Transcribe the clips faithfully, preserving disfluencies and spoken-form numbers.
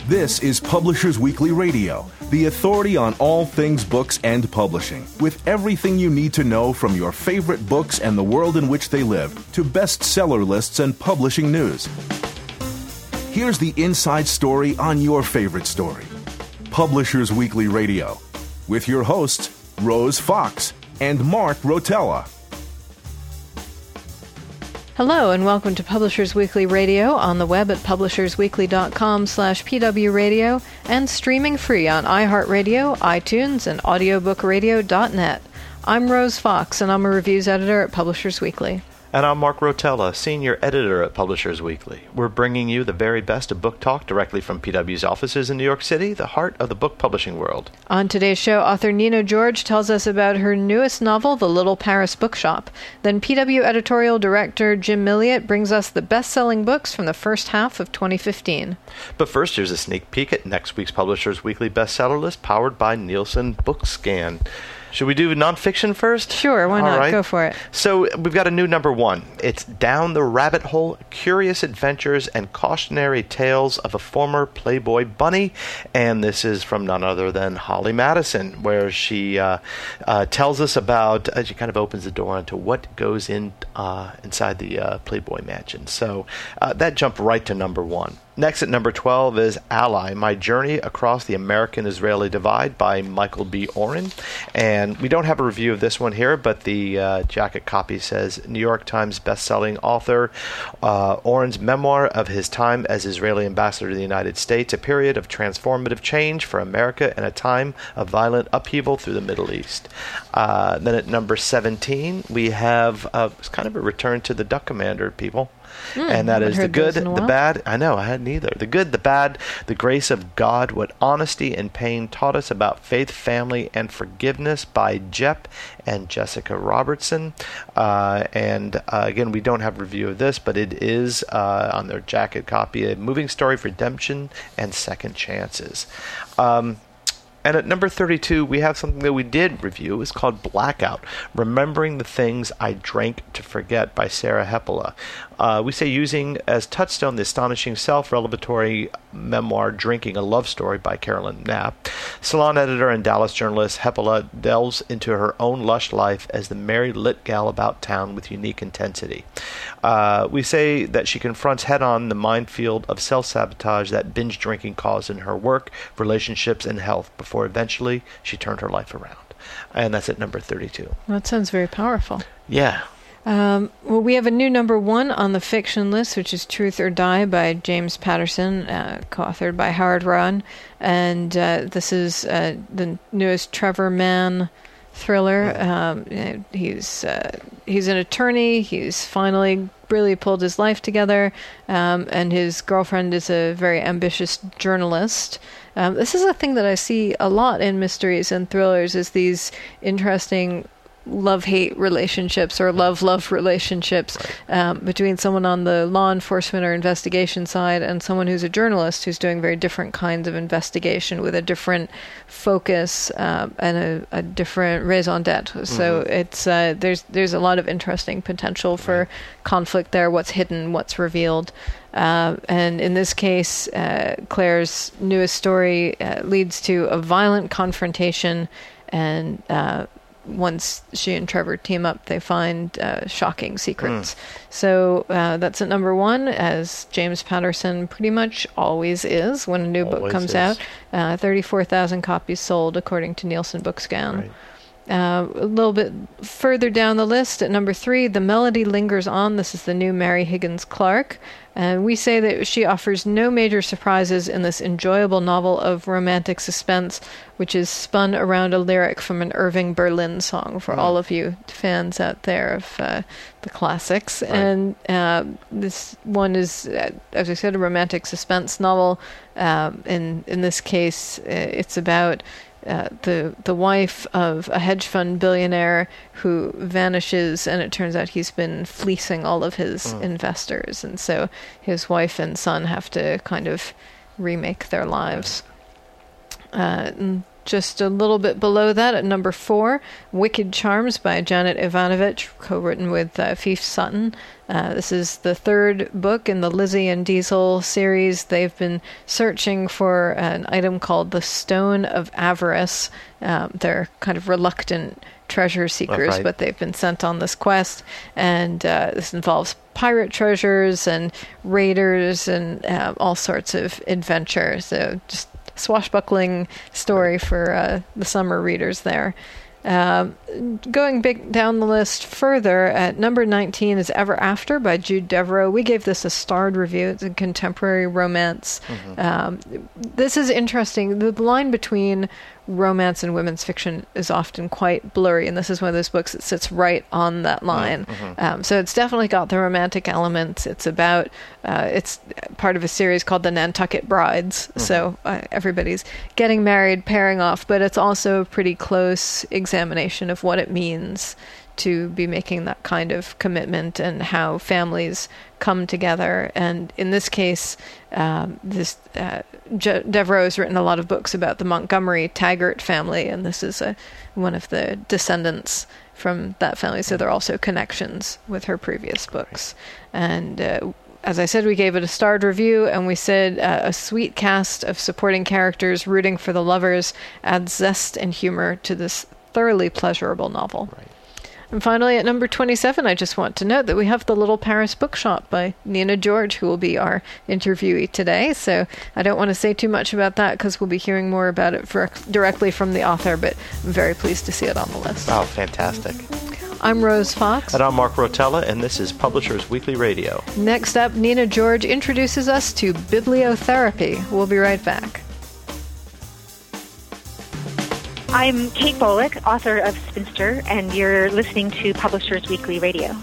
This is Publishers Weekly Radio, the authority on all things books and publishing, with everything you need to know from your favorite books and the world in which they live to bestseller lists and publishing news. Here's the inside story on your favorite story. Publishers Weekly Radio, with your hosts, Rose Fox and Mark Rotella. Hello and welcome to Publishers Weekly Radio on the web at publishersweekly.com slash pwradio and streaming free on iHeartRadio, iTunes, and audiobook radio dot net. I'm Rose Fox and I'm a reviews editor at Publishers Weekly. And I'm Mark Rotella, Senior Editor at Publishers Weekly. We're bringing you the very best of book talk directly from P W's offices in New York City, the heart of the book publishing world. On today's show, author Nina George tells us about her newest novel, The Little Paris Bookshop. Then P W editorial director Jim Milliot brings us the best-selling books from the first half of twenty fifteen. But first, here's a sneak peek at next week's Publishers Weekly bestseller list, powered by Nielsen Bookscan. Should we do nonfiction first? Sure, why All not? right. Go for it. So we've got a new number one. It's Down the Rabbit Hole, Curious Adventures and Cautionary Tales of a Former Playboy Bunny. And this is from none other than Holly Madison, where she uh, uh, tells us about, uh, she kind of opens the door into what goes in uh, inside the uh, Playboy mansion. So uh, that jumped right to number one. Next at number twelve is Ally, My Journey Across the American-Israeli Divide by Michael B. Oren. And we don't have a review of this one here, but the uh, jacket copy says, New York Times bestselling author uh, Oren's memoir of his time as Israeli ambassador to the United States, a period of transformative change for America and a time of violent upheaval through the Middle East. Uh, then at number seventeen, we have uh, it's kind of a return to the Duck Commander, people. Mm, and that is The Good, the Bad. I know, I hadn't either. The Good, the Bad, the Grace of God, What Honesty and Pain Taught Us About Faith, Family, and Forgiveness by Jep and Jessica Robertson. Uh, and uh, again, we don't have a review of this, but it is uh, on their jacket copy, a moving story of redemption and second chances. Um, And at number thirty-two, we have something that we did review. It's called Blackout, Remembering the Things I Drank to Forget by Sarah Hepola. Uh, we say using as touchstone the astonishing self-revelatory memoir Drinking, a Love Story by Carolyn Knapp. Salon editor and Dallas journalist Hepola delves into her own lush life as the merry lit gal about town with unique intensity. Uh, we say that she confronts head-on the minefield of self-sabotage that binge drinking caused in her work, relationships, and health before eventually she turned her life around. And that's at number thirty-two. That sounds very powerful. Yeah. Um, well, we have a new number one on the fiction list, which is Truth or Die by James Patterson, uh, co-authored by Howard Rowan. And uh, this is uh, the newest Trevor Mann thriller. Um, he's uh, he's an attorney. He's finally really pulled his life together, um, and his girlfriend is a very ambitious journalist. Um, this is a thing that I see a lot in mysteries and thrillers, is these interesting love-hate relationships or love-love relationships um, between someone on the law enforcement or investigation side and someone who's a journalist who's doing very different kinds of investigation with a different focus uh, and a, a different raison d'etre. So mm-hmm. it's uh, there's there's a lot of interesting potential for right. conflict there, what's hidden, what's revealed. Uh, and in this case, uh, Claire's newest story uh, leads to a violent confrontation, and uh, once she and Trevor team up, they find uh, shocking secrets. Mm. So uh, that's at number one, as James Patterson pretty much always is when a new always book comes is. out. Uh, thirty-four thousand copies sold, according to Nielsen Bookscan. Right. Uh, a little bit further down the list, at number three, The Melody Lingers On. This is the new Mary Higgins Clark. And we say that she offers no major surprises in this enjoyable novel of romantic suspense, which is spun around a lyric from an Irving Berlin song for mm. all of you fans out there of uh, the classics. Right. And uh, this one is, uh, as I said, a romantic suspense novel. Um, in, in this case, uh, it's about Uh, the the wife of a hedge fund billionaire who vanishes, and it turns out he's been fleecing all of his mm. investors, and so his wife and son have to kind of remake their lives. Uh, just a little bit below that at number four, Wicked Charms by Janet Evanovich, co-written with uh, Fief Sutton. Uh, this is the third book in the Lizzie and Diesel series. They've been searching for an item called the Stone of Avarice. Um, they're kind of reluctant treasure seekers, right. but they've been sent on this quest, and uh, this involves pirate treasures and raiders and uh, all sorts of adventure. So just swashbuckling story for uh, the summer readers there. Uh, going big down the list further, at number nineteen is Ever After by Jude Deveraux. We gave this a starred review. It's a contemporary romance. Mm-hmm. Um, this is interesting. The line between romance and women's fiction is often quite blurry, and this is one of those books that sits right on that line. Mm-hmm. Um, so it's definitely got the romantic elements. It's about, uh, it's part of a series called the Nantucket Brides, mm-hmm. so uh, everybody's getting married, pairing off, but it's also a pretty close examination of what it means to be making that kind of commitment and how families come together. And in this case, um, this uh, Je- Deveraux has written a lot of books about the Montgomery Taggart family, and this is a, one of the descendants from that family. So there are also connections with her previous books. And uh, as I said, we gave it a starred review, and we said uh, a sweet cast of supporting characters rooting for the lovers adds zest and humor to this thoroughly pleasurable novel. Right. And finally, at number twenty-seven, I just want to note that we have The Little Paris Bookshop by Nina George, who will be our interviewee today. So I don't want to say too much about that because we'll be hearing more about it for, directly from the author, but I'm very pleased to see it on the list. Oh, fantastic. I'm Rose Fox. And I'm Mark Rotella, and this is Publishers Weekly Radio. Next up, Nina George introduces us to bibliotherapy. We'll be right back. I'm Kate Bolick, author of Spinster, and you're listening to Publishers Weekly Radio.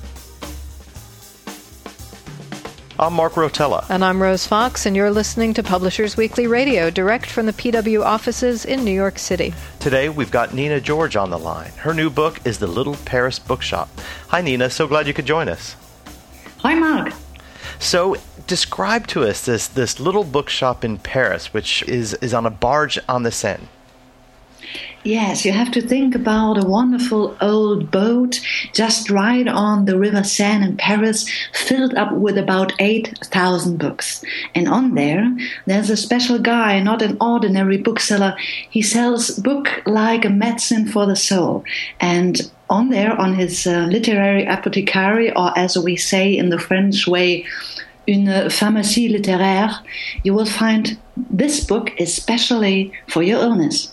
I'm Mark Rotella. And I'm Rose Fox, and you're listening to Publishers Weekly Radio, direct from the P W offices in New York City. Today, we've got Nina George on the line. Her new book is The Little Paris Bookshop. Hi, Nina. So glad you could join us. Hi, Mark. So, describe to us this, this little bookshop in Paris, which is, is on a barge on the Seine. Yes, you have to think about a wonderful old boat just right on the River Seine in Paris, filled up with about eight thousand books. And on there, there's a special guy, not an ordinary bookseller. He sells book like a medicine for the soul. And on there, on his uh, literary apothecary, or as we say in the French way, une pharmacie littéraire, you will find this book especially for your illness.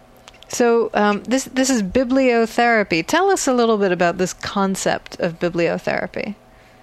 So um, this this is bibliotherapy. Tell us a little bit about this concept of bibliotherapy.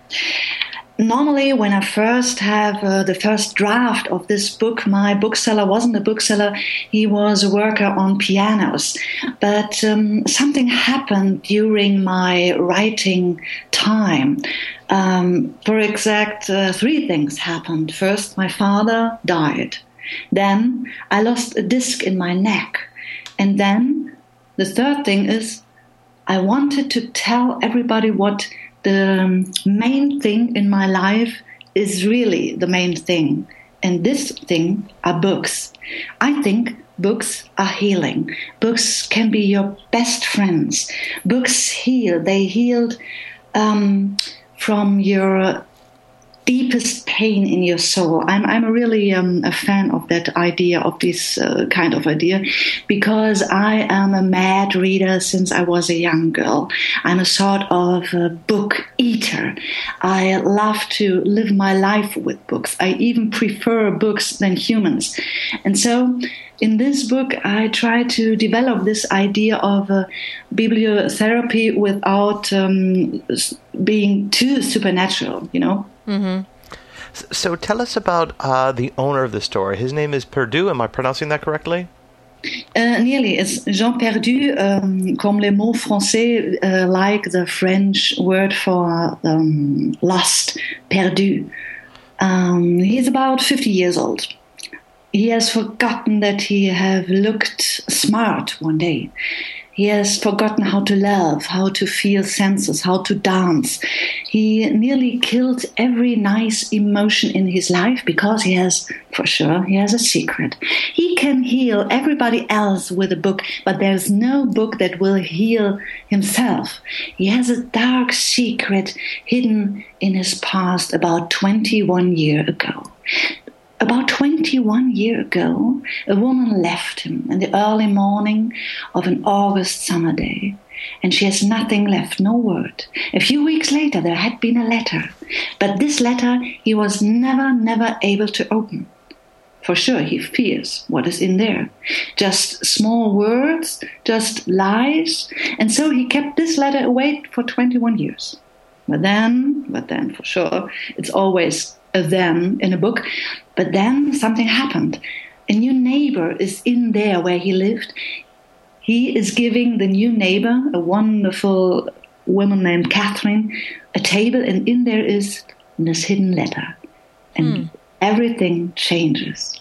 Normally, when I first have uh, the first draft of this book, my bookseller wasn't a bookseller. He was a worker on pianos. But um, something happened during my writing time. Um, for exact uh, three things happened. First, my father died. Then I lost a disc in my neck. And then the third thing is I wanted to tell everybody what the um, main thing in my life is really the main thing. And this thing are books. I think books are healing. Books can be your best friends. Books heal. They healed um, from your deepest pain in your soul. I'm I'm really um, a fan of that idea, of this uh, kind of idea, because I am a mad reader since I was a young girl. I'm a sort of a book eater. I love to live my life with books. I even prefer books than humans. And so in this book, I try to develop this idea of uh, bibliotherapy without um, being too supernatural, you know? Mm-hmm. So tell us about uh, the owner of the store. His name is Perdu. Am I pronouncing that correctly? Uh, nearly. It's Jean Perdu, um, comme les mots français, uh, like the French word for um, lost, perdu. Um, he's about fifty years old. He has forgotten that he have looked smart one day. He has forgotten how to love, how to feel senses, how to dance. He nearly killed every nice emotion in his life because he has, for sure, he has a secret. He can heal everybody else with a book, but there's no book that will heal himself. He has a dark secret hidden in his past about twenty-one years ago. About twenty-one years ago, a woman left him in the early morning of an August summer day, and she has nothing left, no word. A few weeks later, there had been a letter, but this letter he was never, never able to open. For sure, he fears what is in there. Just small words, just lies, and so he kept this letter away for twenty-one years. But then, but then, for sure, it's always a then in a book. But then something happened. A new neighbor is in there where he lived. He is giving the new neighbor, a wonderful woman named Catherine, a table, and in there is this hidden letter. And mm. everything changes.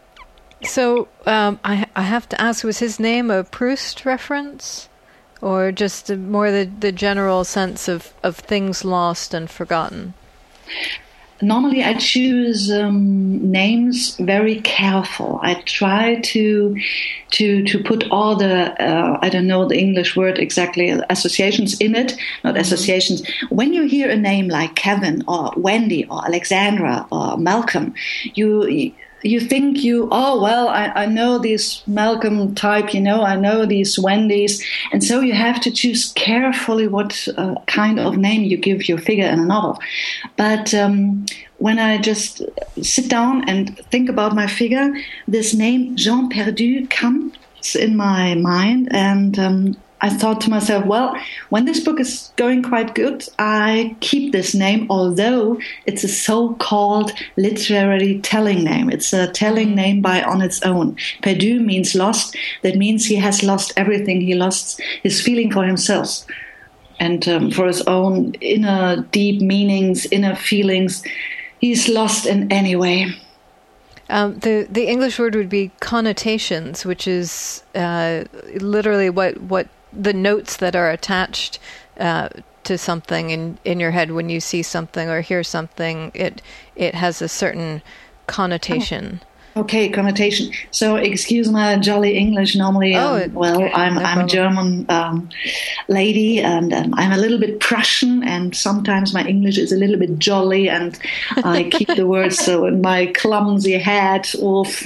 So um, I, I have to ask, was his name a Proust reference? Or just a, more the, the general sense of, of things lost and forgotten? Normally I choose um, names very careful. I try to to to put all the, uh, I don't know the English word exactly, associations in it, not mm-hmm. associations. When you hear a name like Kevin or Wendy or Alexandra or Malcolm, you... You think you, oh, well, I, I know this Malcolm type, you know, I know these Wendy's. And so you have to choose carefully what uh, kind of name you give your figure in a novel. But um, when I just sit down and think about my figure, this name Jean Perdu comes in my mind, and um, I thought to myself, well, when this book is going quite good, I keep this name, although it's a so-called literary telling name. It's a telling name by on its own. Perdu means lost. That means he has lost everything. He lost his feeling for himself and um, for his own inner deep meanings, inner feelings. He's lost in any way. Um, the the English word would be connotations, which is uh, literally what what the notes that are attached uh, to something in, in your head when you see something or hear something. It it has a certain connotation. Oh. Okay, connotation. So, excuse my jolly English. Normally, um, oh, well, okay. I'm no I'm a German um, lady, and um, I'm a little bit Prussian, and sometimes my English is a little bit jolly, and I keep the words so in my clumsy head off,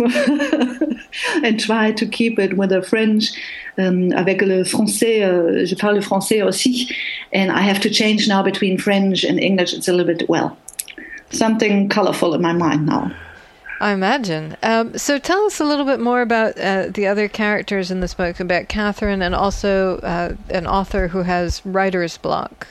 and try to keep it with a French. Um, avec le français, uh, je parle français aussi, and I have to change now between French and English. It's a little bit well, something colorful in my mind now. I imagine. Um, so tell us a little bit more about uh, the other characters in this book, about Catherine, and also uh, an author who has writer's block.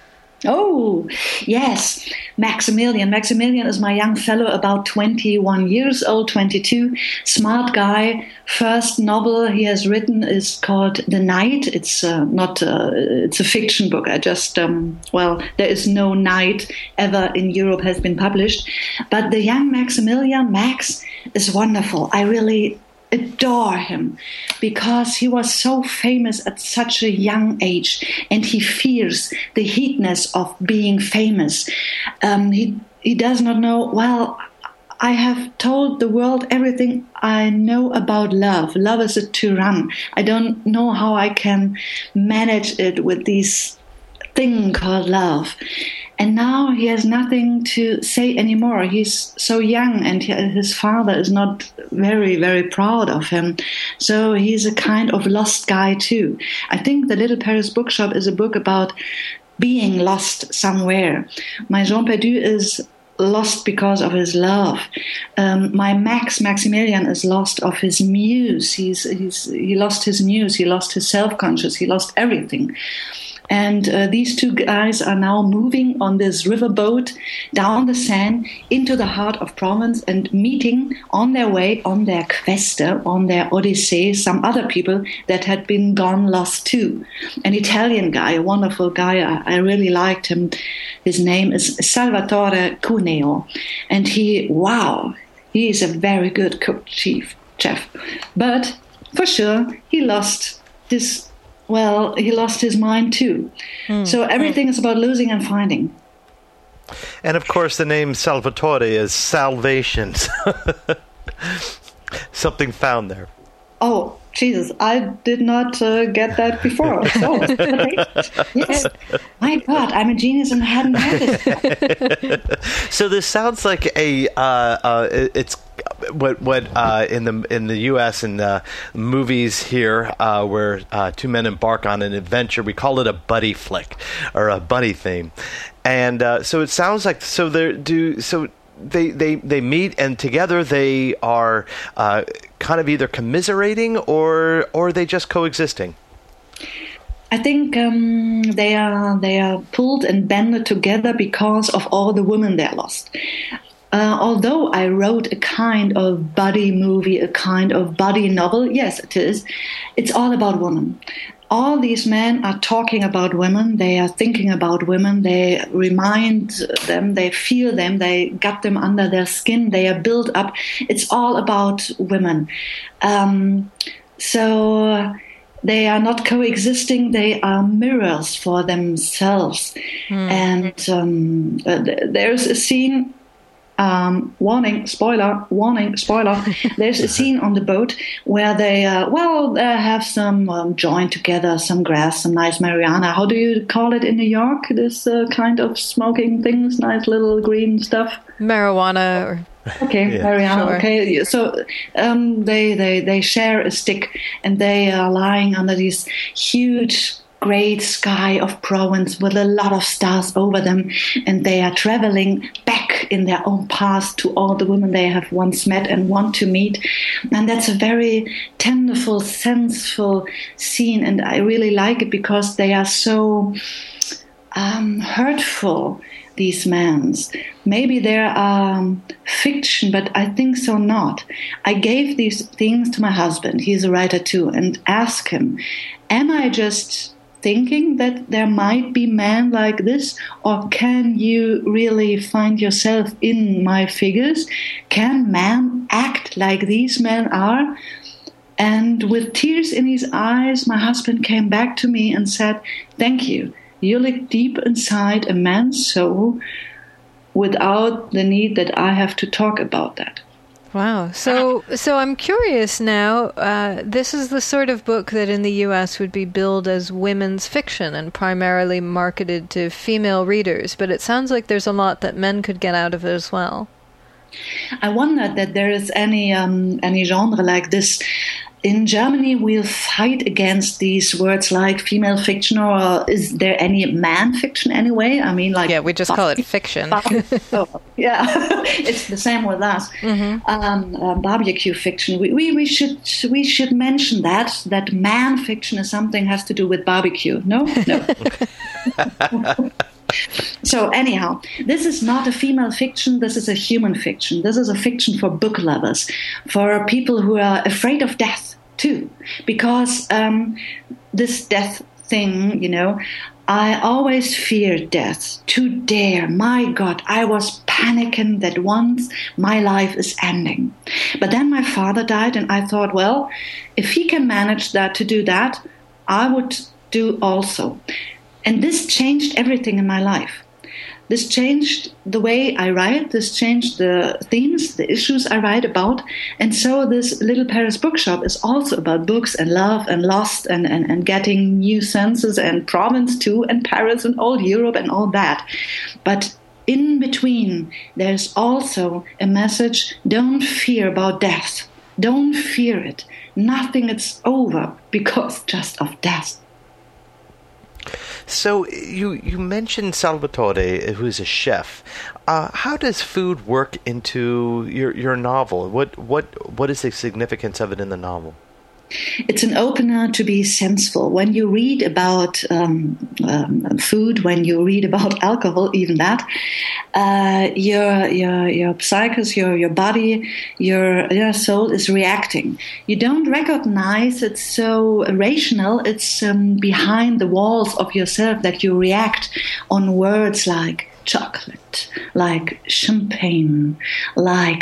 Oh, yes, Maximilian. Maximilian is my young fellow, about twenty-one years old, twenty-two, smart guy. First novel he has written is called The Night. It's uh, not, uh, it's a fiction book. I just, um, well, there is no night ever in Europe has been published. But the young Maximilian, Max, is wonderful. I really adore him because he was so famous at such a young age, and he fears the heatness of being famous. Um, he he does not know, well, I have told the world everything I know about love. Love is a tyrann. I don't know how I can manage it with this thing called love. And now he has nothing to say anymore. He's so young, and his father is not very, very proud of him. So he's a kind of lost guy too. I think The Little Paris Bookshop is a book about being lost somewhere. My Jean Perdu is lost because of his love. Um, my Max, Maximilian, is lost of his muse. He's, he's, he lost his muse. He lost his self-conscious. He lost everything. And uh, these two guys are now moving on this riverboat down the Seine into the heart of Provence and meeting on their way, on their quest, on their odyssey, some other people that had been gone lost too. An Italian guy, a wonderful guy, I, I really liked him. His name is Salvatore Cuneo. And he, wow, he is a very good cook chief, chef. But for sure, he lost his well, he lost his mind too. Mm. So everything mm. is about losing and finding. And of course, the name Salvatore is salvation. Something found there. Oh, Jesus, I did not uh, get that before. So, yes, my God, I'm a genius and hadn't noticed. So this sounds like a, uh, uh, it's what what uh, in the in the U S and uh, movies here, uh, where uh, two men embark on an adventure, we call it a buddy flick or a buddy theme, and uh, so it sounds like so they do so. They, they they meet and together they are uh, kind of either commiserating or or they just coexisting. I think um, they are they are pulled and banded together because of all the women they lost. Uh, although I wrote a kind of buddy movie, a kind of buddy novel, yes, it is. It's all about women. All these men are talking about women. They are thinking about women. They remind them. They feel them. They got them under their skin. They are built up. It's all about women. Um, so they are not coexisting. They are mirrors for themselves. Mm. And um, uh, there's a scene. Um, warning, spoiler, warning, spoiler. There's a scene on the boat where they, uh, well, they have some um, joined together, some grass, some nice marijuana. How do you call it in New York? This uh, kind of smoking things, nice little green stuff. Marijuana. Or okay, yeah, marijuana. Sure. Okay, so um, they they they share a stick and they are lying under these huge great sky of Provence with a lot of stars over them, and they are traveling back in their own past to all the women they have once met and want to meet. And that's a very tenderful, senseful scene, and I really like it because they are so um, hurtful, these men. Maybe they're um, fiction, but I think so not. I gave these things to my husband, he's a writer too, and asked him, am I just thinking that there might be men like this, or can you really find yourself in my figures? Can men act like these men are? And with tears in his eyes, my husband came back to me and said, thank you. You look deep inside a man's soul without the need that I have to talk about that. Wow. So so I'm curious now, uh, this is the sort of book that in the U S would be billed as women's fiction and primarily marketed to female readers, but it sounds like there's a lot that men could get out of it as well. I wonder that there is any um, any genre like this. In Germany, we'll fight against these words like female fiction, or is there any man fiction anyway? I mean, like... Yeah, we just call it fiction. oh, yeah, it's the same with us. Mm-hmm. Um, uh, barbecue fiction. We, we we should we should mention that, that man fiction is something has to do with barbecue. No? No. So anyhow, this is not a female fiction, this is a human fiction. This is a fiction for book lovers, for people who are afraid of death too. Because um, this death thing, you know, I always feared death. To dare, my God, I was panicking that once my life is ending. But then my father died and I thought, well, if he can manage that to do that, I would do also. And this changed everything in my life. This changed the way I write. This changed the themes, the issues I write about. And so this Little Paris Bookshop is also about books and love and lost and, and, and getting new senses and Provence too and Paris and old Europe and all that. But in between, there's also a message, don't fear about death. Don't fear it. Nothing is over because just of death. So you you mentioned Salvatore, who's a chef. Uh, how does food work into your your novel? What what what is the significance of it in the novel? It's an opener to be senseful. When you read about um, um, food, when you read about alcohol, even that, uh, your your your psychos, your your body, your your soul is reacting. You don't recognize it's so rational. It's um, behind the walls of yourself that you react on words like chocolate, like champagne, like pasta.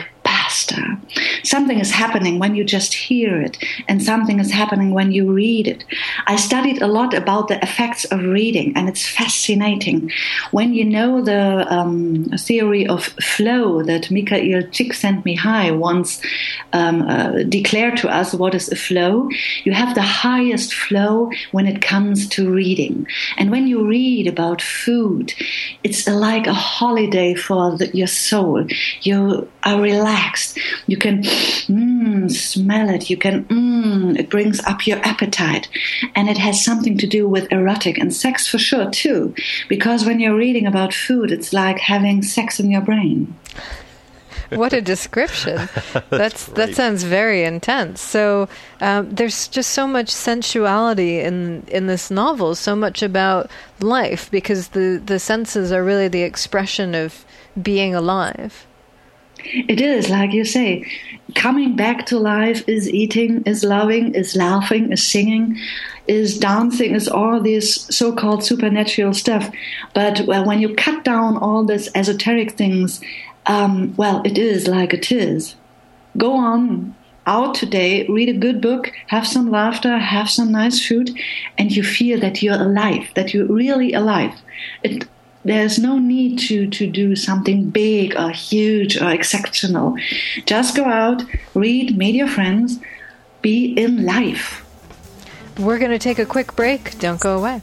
faster. Something is happening when you just hear it, and something is happening when you read it. I studied a lot about the effects of reading, and it's fascinating. When you know the um, theory of flow that Mikhail Csikszentmihalyi once um, uh, declared to us what is a flow, you have the highest flow when it comes to reading. And when you read about food, it's like a holiday for the, your soul. You are relaxed. You can mm, smell it. You can, mm, it brings up your appetite. And it has something to do with erotic and sex for sure too. Because when you're reading about food, it's like having sex in your brain. What a description. That's, that sounds very intense. So um, there's just so much sensuality in in this novel, so much about life, because the, the senses are really the expression of being alive. It is, like you say, coming back to life is eating, is loving, is laughing, is singing, is dancing, is all this so-called supernatural stuff. But well, when you cut down all these esoteric things, Um, well, it is like it is. Go on out today, read a good book, have some laughter, have some nice food, and you feel that you're alive, that you're really alive. It, there's no need to, to do something big or huge or exceptional. Just go out, read, meet your friends, be in life. We're going to take a quick break. Don't go away.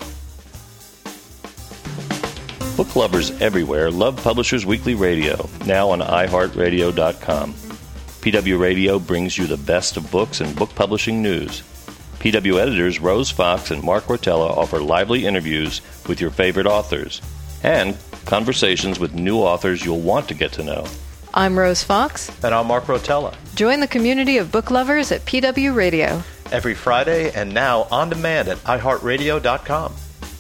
Book lovers everywhere love Publishers Weekly Radio, now on i heart radio dot com. P W Radio brings you the best of books and book publishing news. P W editors Rose Fox and Mark Rotella offer lively interviews with your favorite authors and conversations with new authors you'll want to get to know. I'm Rose Fox. And I'm Mark Rotella. Join the community of book lovers at P W Radio. Every Friday and now on demand at i heart radio dot com.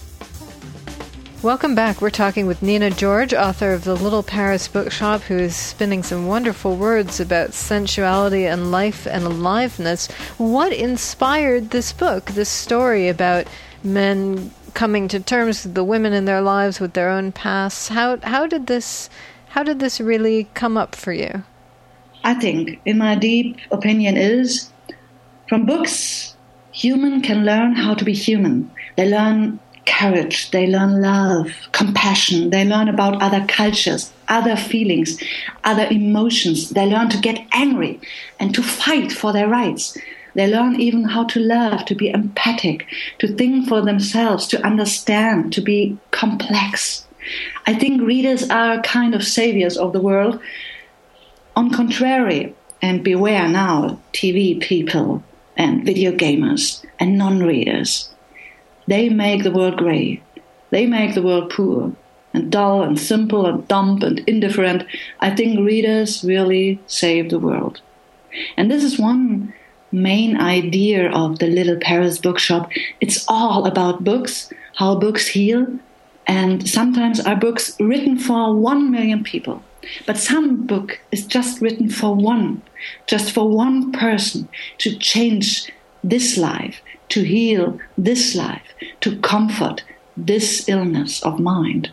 Welcome back. We're talking with Nina George, author of The Little Paris Bookshop, who is spinning some wonderful words about sensuality and life and aliveness. What inspired this book, this story about men coming to terms with the women in their lives, with their own pasts? How how did this how did this really come up for you? I think, in my deep opinion, is from books, human can learn how to be human. They learn courage, they learn love, compassion, they learn about other cultures, other feelings, other emotions. They learn to get angry and to fight for their rights. They learn even how to love, to be empathic, to think for themselves, to understand, to be complex. I think readers are kind of saviors of the world. On contrary, and beware now, T V people and video gamers and non-readers. They make the world grey. They make the world poor and dull and simple and dumb and indifferent. I think readers really save the world. And this is one main idea of the Little Paris Bookshop. It's all about books, how books heal. And sometimes are books written for one million people. But some book is just written for one, just for one person to change this life, to heal this life, to comfort this illness of mind.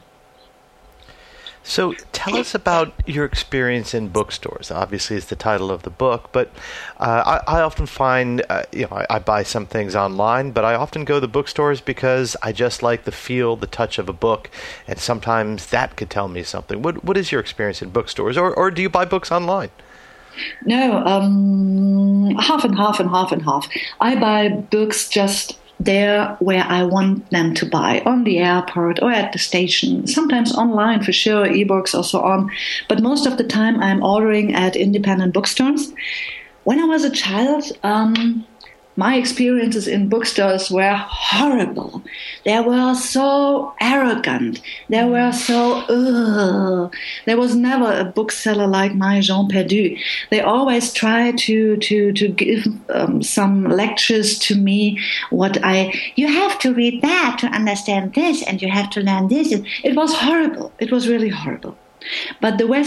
So tell us about your experience in bookstores. Obviously, it's the title of the book, but uh, I, I often find, uh, you know, I, I buy some things online, but I often go to bookstores because I just like the feel, the touch of a book, and sometimes that could tell me something. What What is your experience in bookstores, or, or do you buy books online? No, um, half and half and half and half. I buy books just there where I want them to buy, on the airport or at the station, sometimes online for sure, ebooks or so on. But most of the time I'm ordering at independent bookstores. When I was a child, um, my experiences in bookstores were horrible. They were so arrogant. They were so, ugh. There was never a bookseller like my Jean Perdu. They always tried to, to, to give um, some lectures to me, what I, you have to read that to understand this, and you have to learn this. It was horrible. It was really horrible. But the West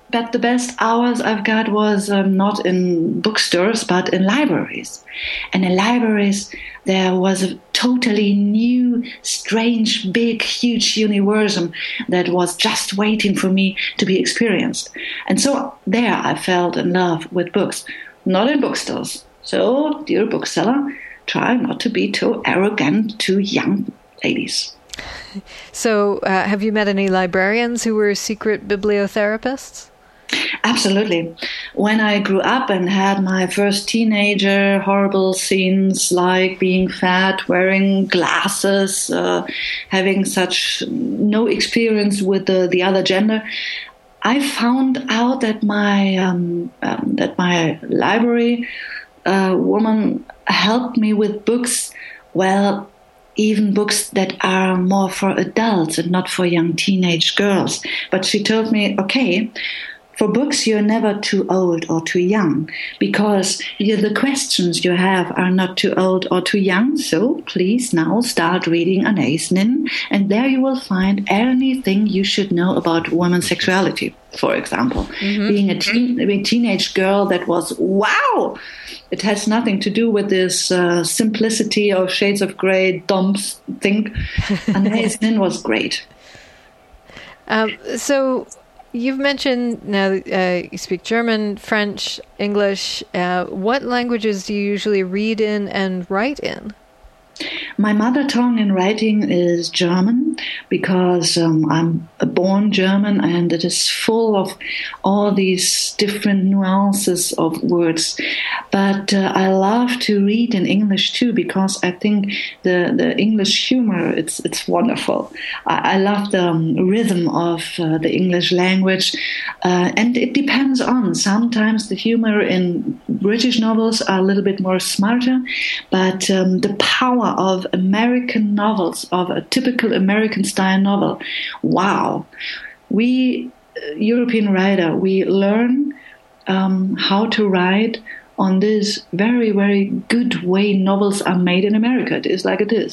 but the best hours I've got was um, not in bookstores, but in libraries. And in libraries, there was a totally new, strange, big, huge universum that was just waiting for me to be experienced. And so there I fell in love with books, not in bookstores. So, dear bookseller, try not to be too arrogant to young ladies. So, uh, have you met any librarians who were secret bibliotherapists? Absolutely. When I grew up and had my first teenager horrible scenes like being fat, wearing glasses, uh, having such no experience with the, the other gender, I found out that my um, um, that my library uh, woman helped me with books. Well, even books that are more for adults and not for young teenage girls. But she told me, okay, for books, you're never too old or too young, because you, the questions you have are not too old or too young. So please now start reading Anais Nin, and there you will find anything you should know about women's sexuality, for example. Mm-hmm. Being a, teen, a teenage girl, that was, wow! It has nothing to do with this uh, simplicity of Shades of Grey, dumps thing. Anais Nin was great. Um, so... You've mentioned now uh, you speak German, French, English. Uh, what languages do you usually read in and write in? My mother tongue in writing is German, because um, I'm a born German, and it is full of all these different nuances of words. But uh, I love to read in English too, because I think the, the English humor, it's it's wonderful. I, I love the um, rhythm of uh, the English language, uh, and it depends on. Sometimes the humor in British novels are a little bit more smarter, but um, the power of American novels, of a typical American style novel, wow. We, uh, European writer, we learn um, how to write on this very, very good way novels are made in America. It is like it is.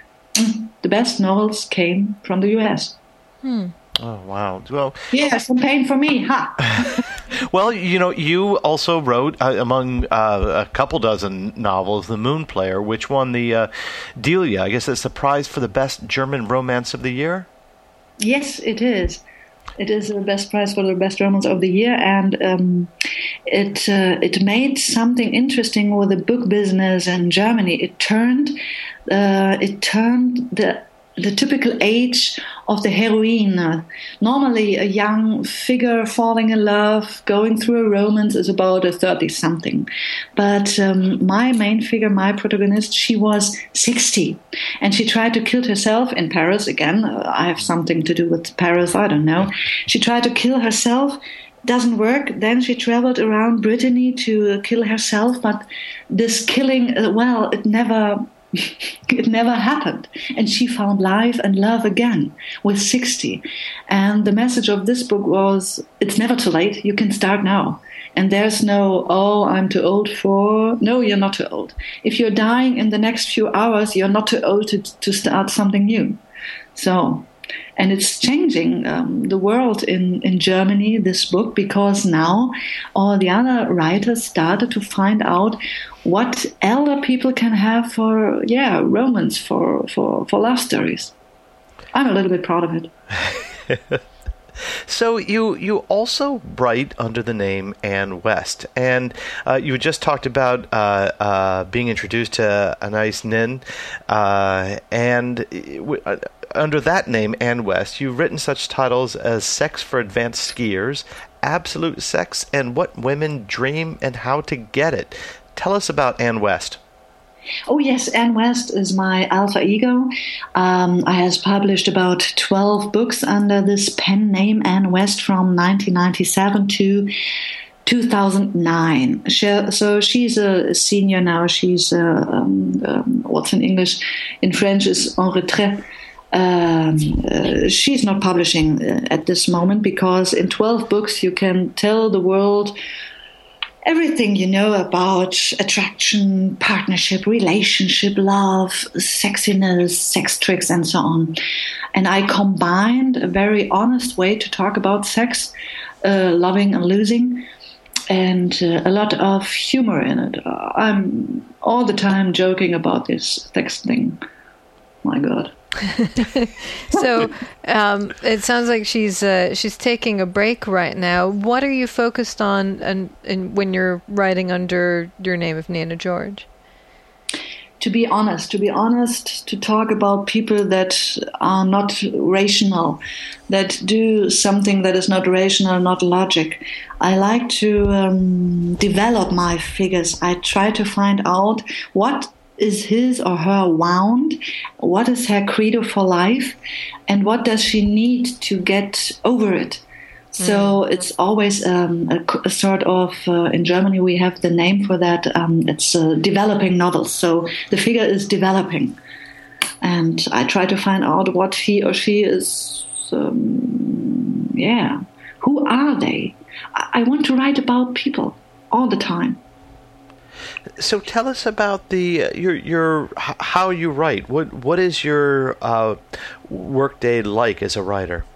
The best novels came from the U S. Hmm. Oh, wow. Well, yeah, some pain for me, huh? Well, you know, you also wrote, uh, among uh, a couple dozen novels, The Moon Player, which won the uh, Delia, I guess it's the prize for the best German romance of the year? Yes, it is. It is the best prize for the best romance of the year, and um, it uh, it made something interesting with the book business in Germany. It turned uh, it turned the the typical age of the heroine. Normally, a young figure falling in love, going through a romance, is about a thirty-something. But um, my main figure, my protagonist, she was sixty. And she tried to kill herself in Paris. Again, uh, I have something to do with Paris, I don't know. She tried to kill herself. Doesn't work. Then she traveled around Brittany to uh, kill herself. But this killing, uh, well, it never... it never happened. And she found life and love again with sixty. And the message of this book was, it's never too late. You can start now. And there's no, oh, I'm too old for... No, you're not too old. If you're dying in the next few hours, you're not too old to, to start something new. So... And it's changing um, the world in, in Germany, this book, because now all the other writers started to find out what elder people can have for, yeah, romance, for, for, for love stories. I'm a little bit proud of it. So you you also write under the name Anne West, and uh, you just talked about uh, uh, being introduced to Anais Nin, uh, and w- uh, under that name, Anne West, you've written such titles as Sex for Advanced Skiers, Absolute Sex, and What Women Dream and How to Get It. Tell us about Anne West. Oh, yes, Anne West is my alter ego. Um, I has published about twelve books under this pen name, Anne West, from nineteen ninety-seven to two thousand nine. She, so she's a senior now. She's, uh, um, um, what's in English? In French is en retrait. Um, uh, she's not publishing uh, at this moment, because in twelve books you can tell the world everything you know about attraction, partnership, relationship, love, sexiness, sex tricks, and so on. And I combined a very honest way to talk about sex uh, loving and losing, and uh, a lot of humor in it. Uh, I'm all the time joking about this sex thing. My God. So um, it sounds like she's uh, she's taking a break right now. What are you focused on and, and when you're writing under your name of Nina George? To be honest, to be honest, to talk about people that are not rational, that do something that is not rational, not logic. I like to um, develop my figures. I try to find out what is his or her wound, what is her credo for life, and what does she need to get over it. So mm. it's always um, a, a sort of, uh, in Germany we have the name for that, um, it's uh, developing novels. So the figure is developing. And I try to find out what he or she is, um, yeah, who are they? I, I want to write about people all the time. So tell us about the uh, your your how you write. What what is your uh, workday like as a writer?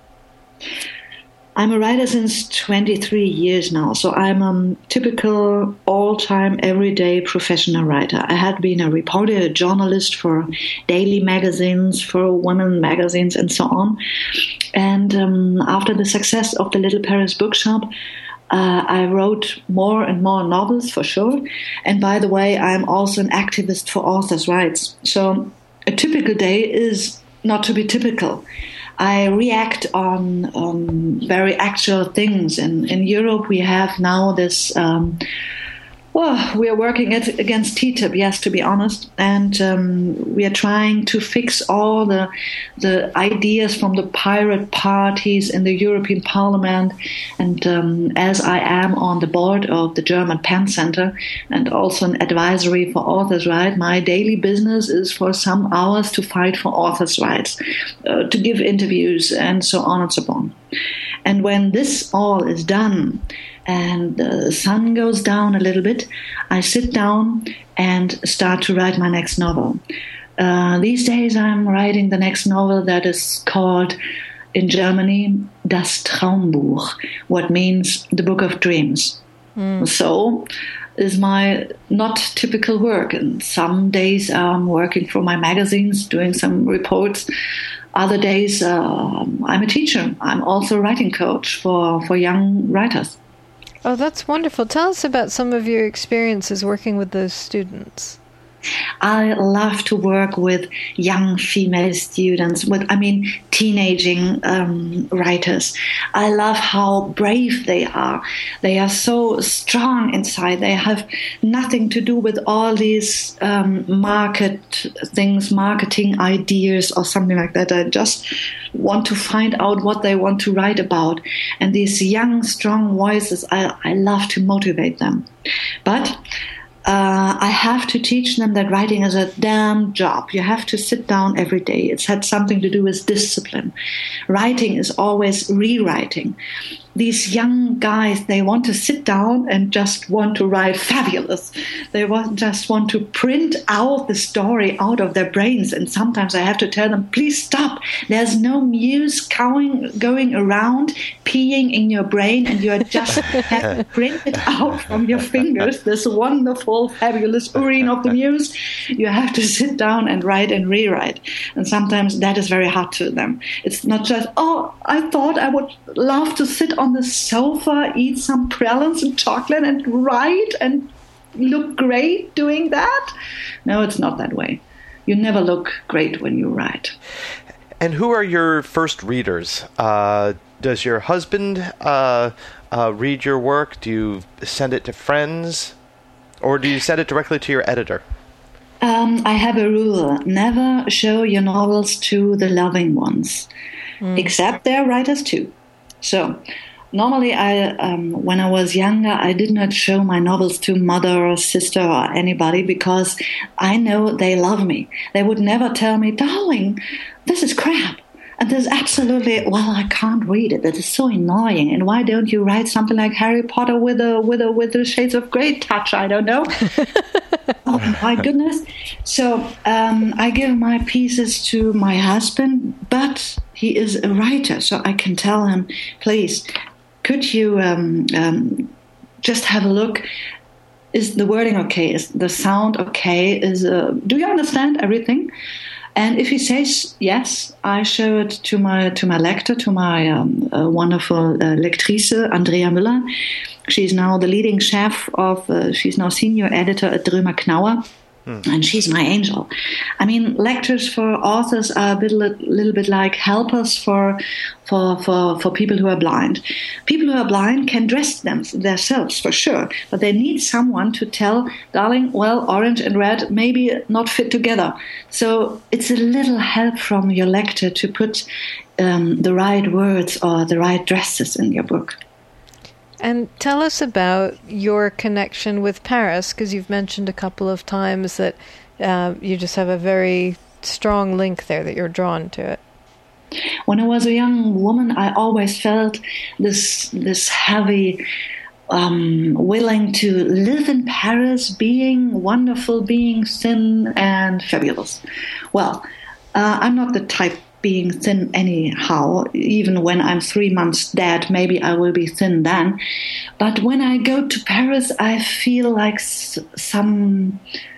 I'm a writer since twenty-three years now, so I'm a typical all-time, everyday professional writer. I had been a reporter, a journalist for daily magazines, for women magazines, and so on. And um, after the success of the Little Paris Bookshop, Uh, I wrote more and more novels, for sure. And by the way, I'm also an activist for authors' rights. So a typical day is not to be typical. I react on, on very actual things. In, in Europe, we have now this... Um, Well, we are working at, against T T I P, yes, to be honest, and um, we are trying to fix all the the ideas from the pirate parties in the European Parliament. And um, as I am on the board of the German Penn Center and also an advisory for authors' rights, my daily business is for some hours to fight for authors' rights, uh, to give interviews, and so on and so on. And when this all is done, and the sun goes down a little bit, I sit down and start to write my next novel. Uh, these days I'm writing the next novel that is called, in Germany, Das Traumbuch, what means the Book of Dreams. Mm. So is my not typical work. And some days I'm working for my magazines, doing some reports. Other days uh, I'm a teacher. I'm also a writing coach for, for young writers. Oh, that's wonderful. Tell us about some of your experiences working with those students. I love to work with young female students, with, I mean, teenaging um, writers. I love how brave they are. They are so strong inside. They have nothing to do with all these um, market things, marketing ideas or something like that. I just want to find out what they want to write about. And these young, strong voices, I, I love to motivate them. But Uh, I have to teach them that writing is a damn job. You have to sit down every day. It's had something to do with discipline. Writing is always rewriting. These young guys, they want to sit down and just want to write fabulous. They want, just want to print out the story out of their brains. And sometimes I have to tell them, please stop. There's no muse going, going around, peeing in your brain, and you just have to print it out from your fingers, this wonderful, fabulous urine of the muse. You have to sit down and write and rewrite. And sometimes that is very hard to them. It's not just, oh, I thought I would love to sit on the sofa, eat some pralines and chocolate and write and look great doing that. No, it's not that way. You never look great when you write. And who are your first readers? Uh, does your husband uh, uh, read your work? Do you send it to friends? Or do you send it directly to your editor? Um, I have a rule. Never show your novels to the loving ones. Mm. Except their writers too. So, normally, I, um, when I was younger, I did not show my novels to mother or sister or anybody because I know they love me. They would never tell me, darling, this is crap. And there's absolutely, well, I can't read it. That is so annoying. And why don't you write something like Harry Potter with a with a with a Shades of Grey touch? I don't know. Oh my goodness! So um, I give my pieces to my husband, but he is a writer, so I can tell him, please, could you um, um, just have a look? Is the wording okay? Is the sound okay? Is uh, do you understand everything? And if he says yes, I show it to my to my lector, to my um, uh, wonderful uh, lectrice, Andrea Müller. She's now the leading chef of, uh, she's now senior editor at Drömer Knauer. And she's my angel. I mean, lectors for authors are a bit, little bit like helpers for, for for for people who are blind. People who are blind can dress them themselves for sure, but they need someone to tell, darling, well, orange and red maybe not fit together. So it's a little help from your lector to put um, the right words or the right dresses in your book. And tell us about your connection with Paris, because you've mentioned a couple of times that uh, you just have a very strong link there, that you're drawn to it. When I was a young woman, I always felt this this heavy um, willing to live in Paris, being wonderful, being thin and fabulous. Well, uh, I'm not the type being thin anyhow. Even when I'm three months dead, maybe I will be thin then. But when I go to Paris, I feel like s- some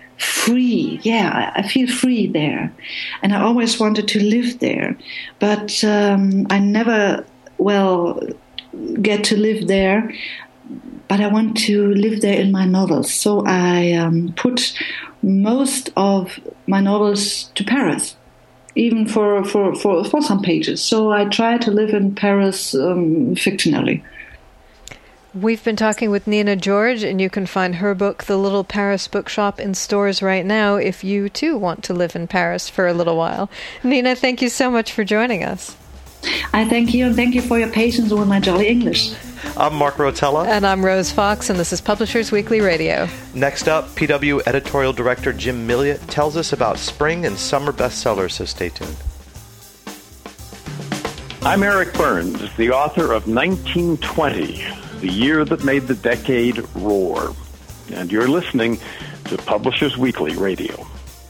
free. Yeah, I feel free there. And I always wanted to live there. But um, I never, well, get to live there. But I want to live there in my novels. So I um, put most of my novels to Paris. Even for, for, for, for some pages. So I try to live in Paris um, fictionally. We've been talking with Nina George, and you can find her book, The Little Paris Bookshop, in stores right now if you, too, want to live in Paris for a little while. Nina, thank you so much for joining us. I thank you, and thank you for your patience with my jolly English. I'm Mark Rotella. And I'm Rose Fox, and this is Publishers Weekly Radio. Next up, P W editorial director Jim Milliot tells us about spring and summer bestsellers, so stay tuned. I'm Eric Burns, the author of nineteen twenty, the year that made the decade roar. And you're listening to Publishers Weekly Radio.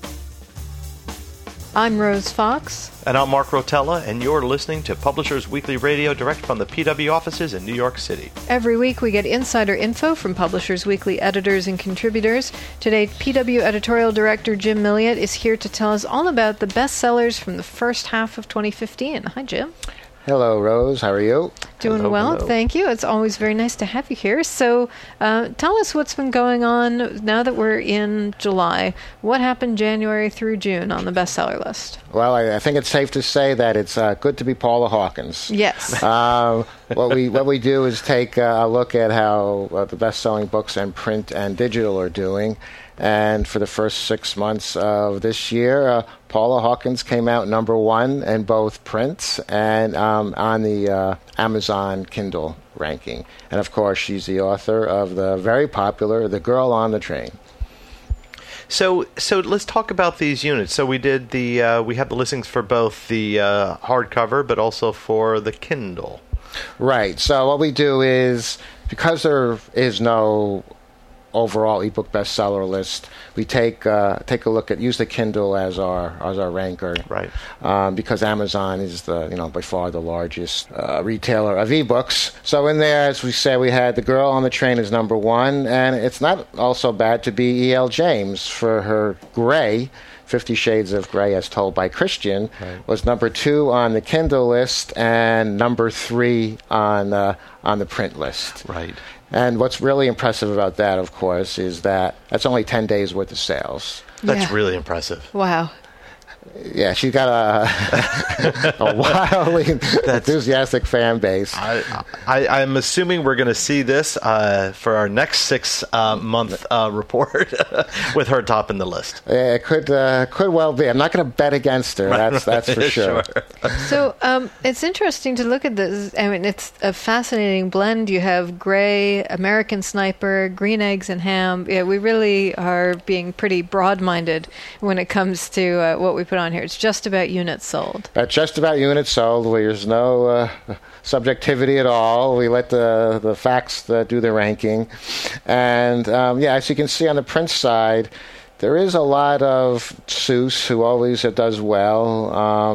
I'm Rose Fox. And I'm Mark Rotella, and you're listening to Publishers Weekly Radio, direct from the P W offices in New York City. Every week we get insider info from Publishers Weekly editors and contributors. Today, P W editorial director Jim Milliot is here to tell us all about the bestsellers from the first half of twenty fifteen. Hi, Jim. Hello, Rose. How are you? Doing hello, well, hello. Thank you. It's always very nice to have you here. So uh, tell us what's been going on now that we're in July. What happened January through June on the bestseller list? Well, I, I think it's safe to say that it's uh, good to be Paula Hawkins. Yes. Uh, what we what we do is take uh, a look at how uh, the best-selling books and print and digital are doing. And for the first six months of this year, uh, Paula Hawkins came out number one in both print and um, on the uh, Amazon Kindle ranking. And, of course, she's the author of the very popular The Girl on the Train. So, so let's talk about these units. So we did the uh, we have the listings for both the uh, hardcover, but also for the Kindle. Right. So what we do is, because there is no overall ebook bestseller list, we take uh, take a look at use the Kindle as our as our ranker, right? Um, because Amazon is the you know by far the largest uh, retailer of ebooks. So in there, as we say, we had The Girl on the Train as number one, and it's not also bad to be E L. James for her Grey. Fifty Shades of Grey, as told by Christian, right, was number two on the Kindle list and number three on uh, on the print list. Right. And what's really impressive about that, of course, is that that's only ten days worth of sales. That's Yeah. really impressive. Wow. Yeah, she's got a, a wildly enthusiastic fan base. I, I, I'm assuming we're going to see this uh, for our next six uh, month uh, report with her top in the list. Yeah, it could uh, could well be. I'm not going to bet against her. That's that's for sure. Sure. So um, it's interesting to look at this. I mean, it's a fascinating blend. You have Grey, American Sniper, Green Eggs and Ham. Yeah, we really are being pretty broad-minded when it comes to uh, what we put on here. It's just about units sold. That's just about units sold. There's no uh, subjectivity at all. We let the the facts uh, do the ranking. And um, yeah, as you can see on the print side, there is a lot of Seuss, who always uh, does well. Um,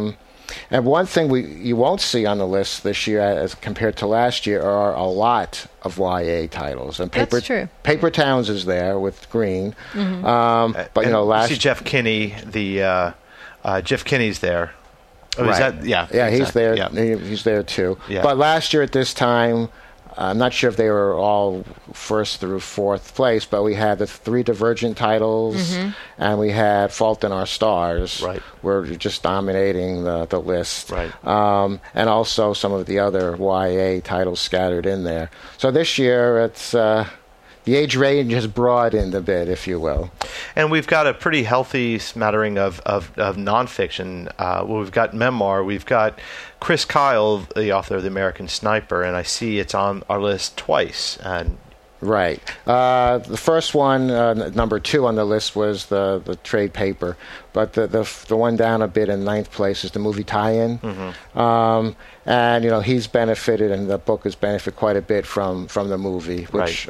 and one thing we you won't see on the list this year, as compared to last year, are a lot of Y A titles. And Paper, That's true. Paper Towns is there with Green, Mm-hmm. um, but you know, And last you see Jeff Kinney, the uh, uh, Jeff Kinney's there. Oh, is right. that, yeah, yeah, he's exactly. there. Yeah. He, he's there too. Yeah. But last year at this time, I'm not sure if they were all first through fourth place, but we had the three Divergent titles, Mm-hmm. and we had Fault in Our Stars. Right. Were just dominating the, the list. Right. Um, and also some of the other Y A titles scattered in there. So this year, it's uh, the age range has broadened a bit, if you will. And we've got a pretty healthy smattering of, of, of nonfiction. Uh, well, we've got memoir. We've got Chris Kyle, the author of The American Sniper, and I see it's on our list twice. And Right. Uh, the first one, uh, n- number two on the list, was the, the trade paper. But the, the f- the one down a bit in ninth place is the movie tie-in. Mm-hmm. Um, and, you know, he's benefited, and the book has benefited quite a bit from, from the movie, which, Right.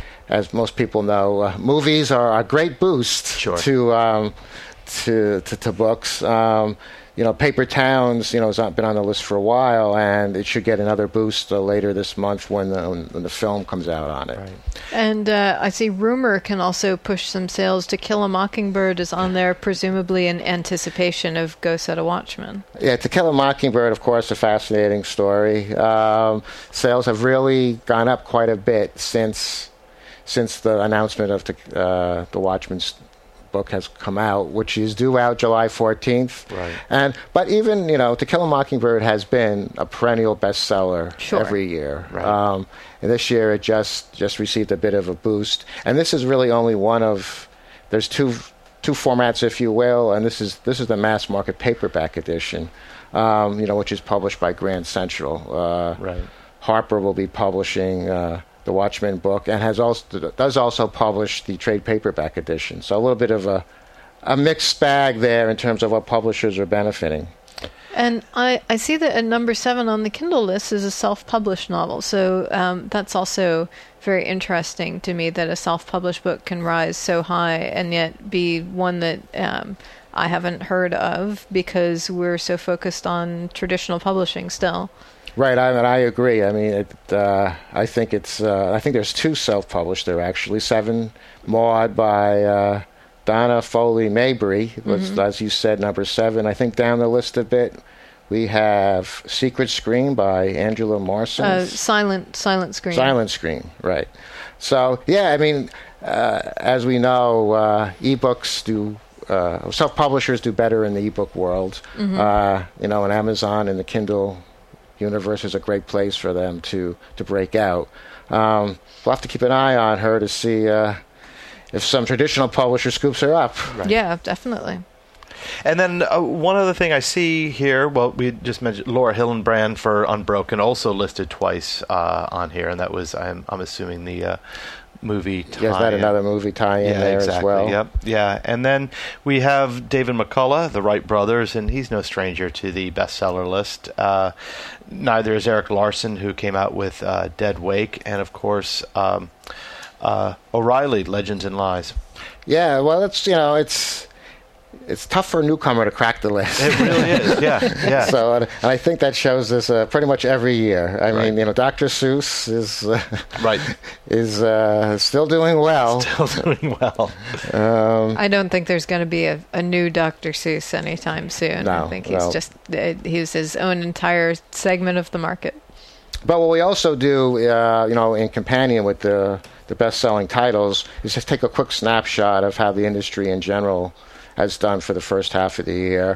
as most people know, uh, movies are a great boost Sure. to, um, to, to to books. Um, you know, Paper Towns, you know, has not been on the list for a while, and it should get another boost uh, later this month when the, when the film comes out on it. Right. And uh, I see Rumor can also push some sales. To Kill a Mockingbird is on there, presumably in anticipation of Go Set a Watchman. Yeah, To Kill a Mockingbird, of course, a fascinating story. Um, sales have really gone up quite a bit since since the announcement of the, uh, the Watchman's book has come out, which is due out July fourteenth. Right. And but even, you know, To Kill a Mockingbird has been a perennial bestseller Sure. every year. Right. Um, and this year it just just received a bit of a boost. And this is really only one of there's two two formats, if you will, and this is this is the mass market paperback edition, um, you know, which is published by Grand Central. Uh, Right. Harper will be publishing uh, the Watchmen book, and has also does also publish the trade paperback edition. So a little bit of a a mixed bag there in terms of what publishers are benefiting. And I, I see that at number seven on the Kindle list is a self-published novel. So um, that's also very interesting to me, that a self-published book can rise so high and yet be one that um, I haven't heard of, because we're so focused on traditional publishing still. Right, I mean, I agree. I mean, it, uh, I think it's. Uh, I think there's two self-published there actually. Seven Maud by uh, Donna Foley Mabry was, Mm-hmm. as you said, number seven. I think down the list a bit, we have Secret Screen by Angela Morrison. Uh, silent, silent screen. Silent Screen, right. So, yeah, I mean, uh, as we know, uh, ebooks do, uh, self-publishers do better in the ebook world. Mm-hmm. Uh, you know, and Amazon and the Kindle universe is a great place for them to, to break out. Um, we'll have to keep an eye on her to see uh, if some traditional publisher scoops her up. Right. Yeah, definitely. And then uh, one other thing I see here, well, we just mentioned Laura Hillenbrand for Unbroken, also listed twice uh, on here, and that was, I'm, I'm assuming, the uh, movie tie-in. Yes, that another movie tie-in yeah, there exactly. as well. Yep, yeah. And then we have David McCullough, the Wright brothers, and he's no stranger to the bestseller list. Uh, neither is Eric Larson, who came out with uh, Dead Wake, and of course um, uh, O'Reilly, Legends and Lies. Yeah, well, it's, you know, it's it's tough for a newcomer to crack the list. It really is, yeah, yeah. So, and I think that shows us uh, pretty much every year. I Right. mean, you know, Doctor Seuss is uh, Right. is uh, still doing well. Still doing well. Um, I don't think there's going to be a, a new Doctor Seuss anytime soon. No, I think he's no. just uh, he's his own entire segment of the market. But what we also do, uh, you know, in companion with the the best-selling titles, is just take a quick snapshot of how the industry in general has done for the first half of the year.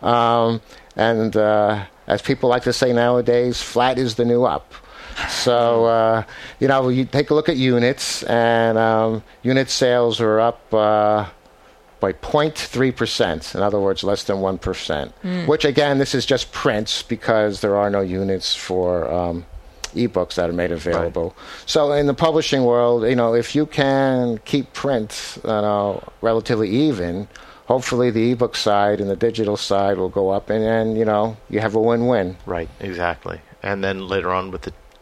Um, and uh, as people like to say nowadays, flat is the new up. So, uh, you know, you take a look at units, and um, unit sales are up uh, by zero point three percent. In other words, less than one percent. Mm. Which, again, this is just prints because there are no units for um, ebooks that are made available. Right. So in the publishing world, you know, if you can keep print, you know, relatively even, hopefully the ebook side and the digital side will go up, and then, you know, you have a win-win. Right, exactly. And then later on with the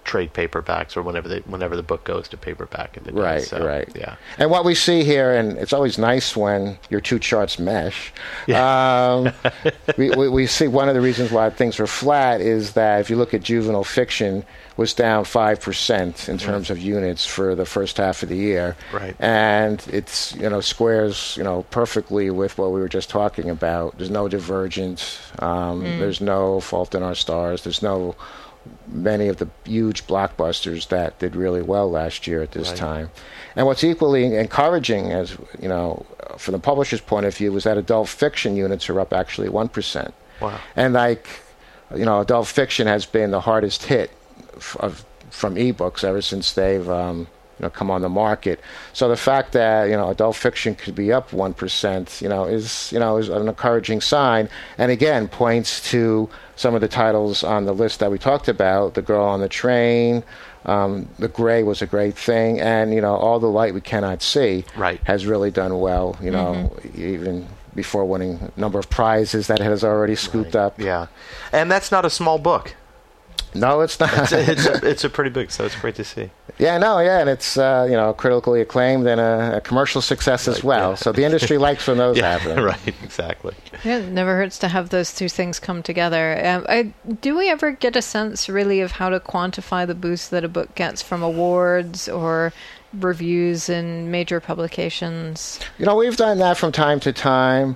trade paperbacks or whenever they, whenever the book goes to paperback. In the day. Right, So, right. Yeah. And what we see here, and it's always nice when your two charts mesh. Yeah. Um, we, we, we see one of the reasons why things are flat is that if you look at juvenile fiction, was down five percent in terms of units for the first half of the year. Right. And it's, you know, squares, you know, perfectly with what we were just talking about. There's no Divergent. Um, mm. There's no Fault in Our Stars. There's no many of the huge blockbusters that did really well last year at this right. time. And what's equally encouraging, as you know, from the publisher's point of view, was that adult fiction units are up actually one percent. Wow. And like, you know, adult fiction has been the hardest hit Of, from ebooks ever since they've um, you know come on the market. So the fact that you know adult fiction could be up one percent, you know, is you know is an encouraging sign, and again points to some of the titles on the list that we talked about. The Girl on the Train, um, The Gray was a great thing, and you know All the Light We Cannot See right. has really done well. You know, mm-hmm. even before winning a number of prizes that has already scooped right. up. Yeah, and that's not a small book. No, it's not. it's, a, it's, a, it's a pretty big, so it's great to see. Yeah, no, yeah, and it's uh, you know critically acclaimed and a, a commercial success right, as well. Yeah. So the industry likes when those yeah, happen. Right, exactly. Yeah, it never hurts to have those two things come together. Um, I, do we ever get a sense, really, of how to quantify the boost that a book gets from awards or reviews in major publications? You know, we've done that from time to time,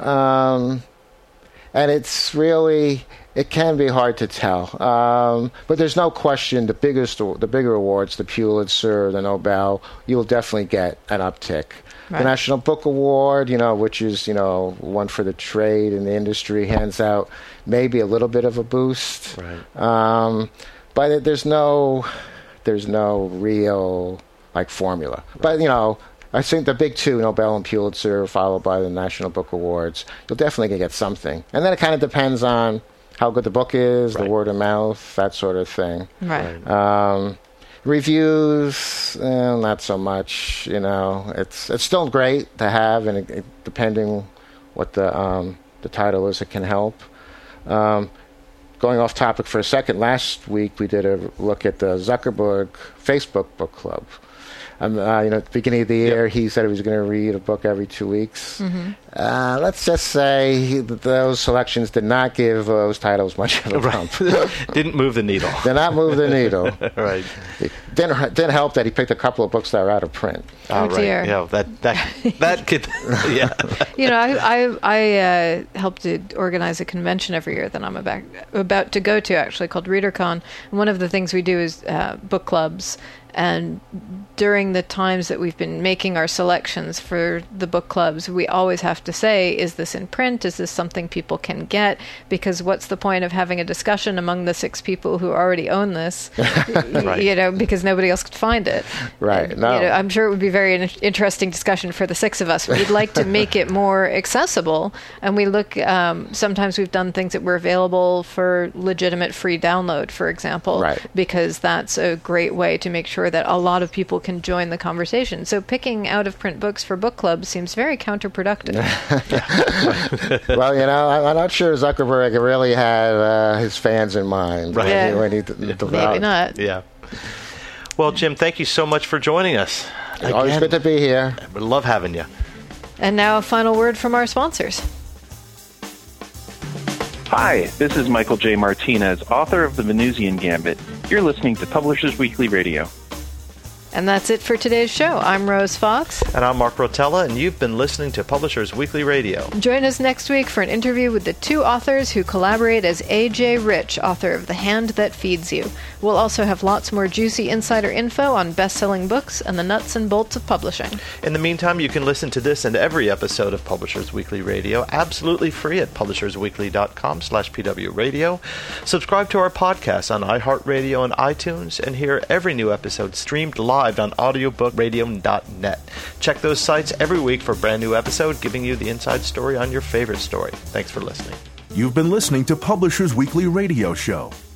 um, and it's really. It can be hard to tell, um, but there's no question the biggest, the bigger awards, the Pulitzer, the Nobel, you'll definitely get an uptick. Right. The National Book Award, you know, which is you know one for the trade and the industry, hands out maybe a little bit of a boost, right. um, but there's no, there's no real like formula. Right. But you know. I think the big two, Nobel and Pulitzer, followed by the National Book Awards, you'll definitely get something. And then it kind of depends on how good the book is, right. the word of mouth, that sort of thing. Right. Um, reviews, eh, not so much. You know, it's it's still great to have, and it, it, depending what the um, the title is, it can help. Um, going off topic for a second, last week we did a look at the Zuckerberg Facebook book club. Um, uh, you know, at the beginning of the year, yep. he said he was going to read a book every two weeks. Mm-hmm. Uh, let's just say he, that those selections did not give those titles much of a bump. Right. Didn't move the needle. Did not move the needle. Right. It didn't didn't help that he picked a couple of books that were out of print. Oh, oh right. dear. Yeah, that that that could. Yeah. You know, I I, I uh, help to organize a convention every year that I'm about about to go to, actually, called ReaderCon. And one of the things we do is uh, book clubs. And during the times that we've been making our selections for the book clubs, we always have to say, is this in print? Is this something people can get? Because what's the point of having a discussion among the six people who already own this? Right. You know, because nobody else could find it. Right. And, no. You know, I'm sure it would be a very in- interesting discussion for the six of us. We'd like to make it more accessible. And we look, um, sometimes we've done things that were available for legitimate free download, for example. Right. Because that's a great way to make sure that a lot of people can join the conversation. So picking out-of-print books for book clubs seems very counterproductive. Well, you know, I'm not sure Zuckerberg really had uh, his fans in mind. Right. Yeah. When he d- Maybe developed. not. Yeah. Well, Jim, thank you so much for joining us. Again, always good to be here. We love having you. And now a final word from our sponsors. Hi, this is Michael J. Martinez, author of The Venusian Gambit. You're listening to Publishers Weekly Radio. And that's it for today's show. I'm Rose Fox. And I'm Mark Rotella, and you've been listening to Publishers Weekly Radio. Join us next week for an interview with the two authors who collaborate as A J. Rich, author of The Hand That Feeds You. We'll also have lots more juicy insider info on best-selling books and the nuts and bolts of publishing. In the meantime, you can listen to this and every episode of Publishers Weekly Radio absolutely free at publishersweekly.com slash pwradio. Subscribe to our podcast on iHeartRadio and iTunes, and hear every new episode streamed live on audiobook radio dot net. Check those sites every week for a brand new episode, giving you the inside story on your favorite story. Thanks for listening. You've been listening to Publishers Weekly Radio Show.